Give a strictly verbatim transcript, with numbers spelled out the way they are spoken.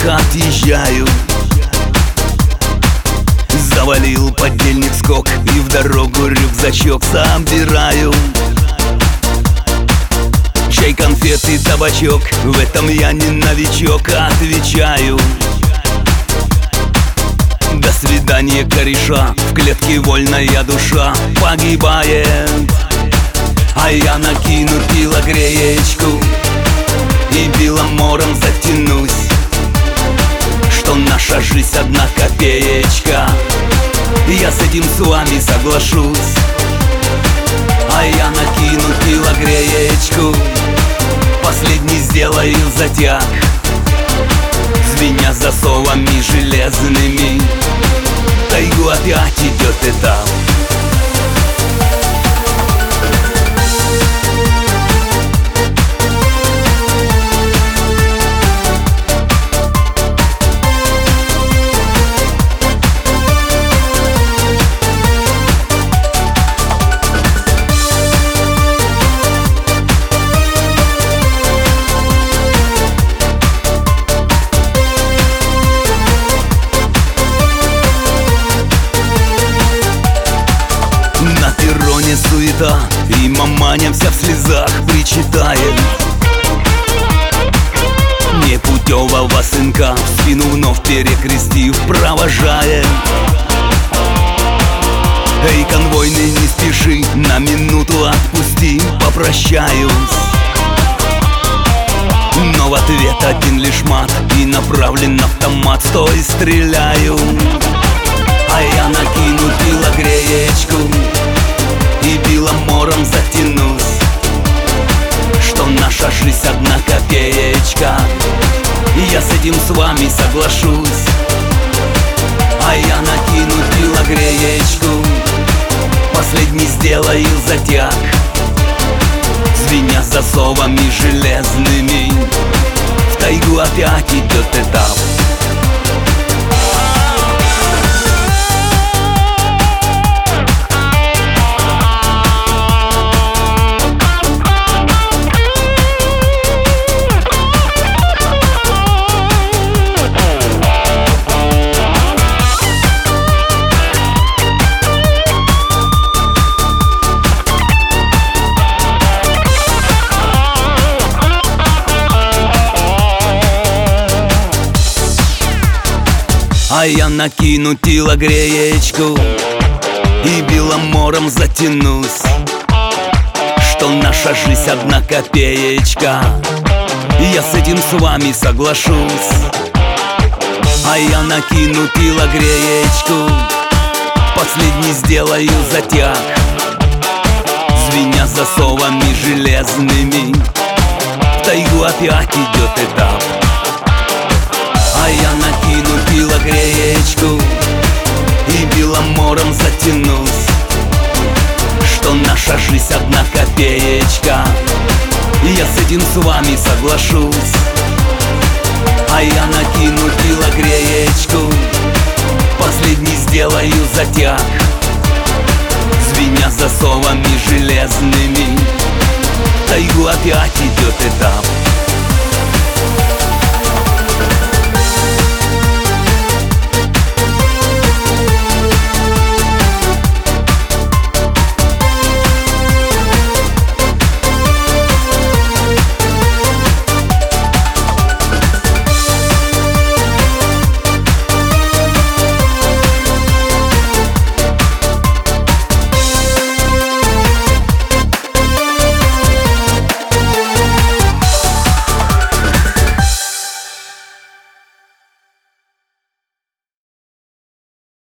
тихо отъезжаю. Завалил подельник скок и в дорогу рюкзачок собираю. Чай, конфеты, табачок, в этом я не новичок, отвечаю. До свидания, кореша, в клетке вольная душа погибает. А я накину телогреечку и беломором затянусь, что наша жизнь одна копеечка. Я с этим с вами соглашусь. А я накину телогреечку, последний сделаю затяг, звеня засовами железными. В тайгу опять идет этап. Суета, и маманя вся в слезах причитает. Непутевого сынка в спину вновь перекрестив провожает. Эй, конвойный, не спеши, на минуту отпусти, попрощаюсь. Но в ответ один лишь мат, и направлен автомат, стой, стреляю. А я накину телогреечку и беломором затянусь, что наша жизнь одна копеечка. И я с этим с вами соглашусь. А я накину телогреечку, последний сделаю затяг, звеня засовами железными. В тайгу опять идет этап. А я накину телогреечку и беломором затянусь, что наша жизнь одна копеечка. И я с этим с вами соглашусь. А я накину телогреечку, последний сделаю затяг, звеня засовами железными. В тайгу опять идет этап. А я накину телогреечку и беломором затянусь, что наша жизнь одна копеечка. И я с этим с вами соглашусь. А я накину телогреечку, последний сделаю затяг, звеня засовами железными. В тайгу опять идет этап.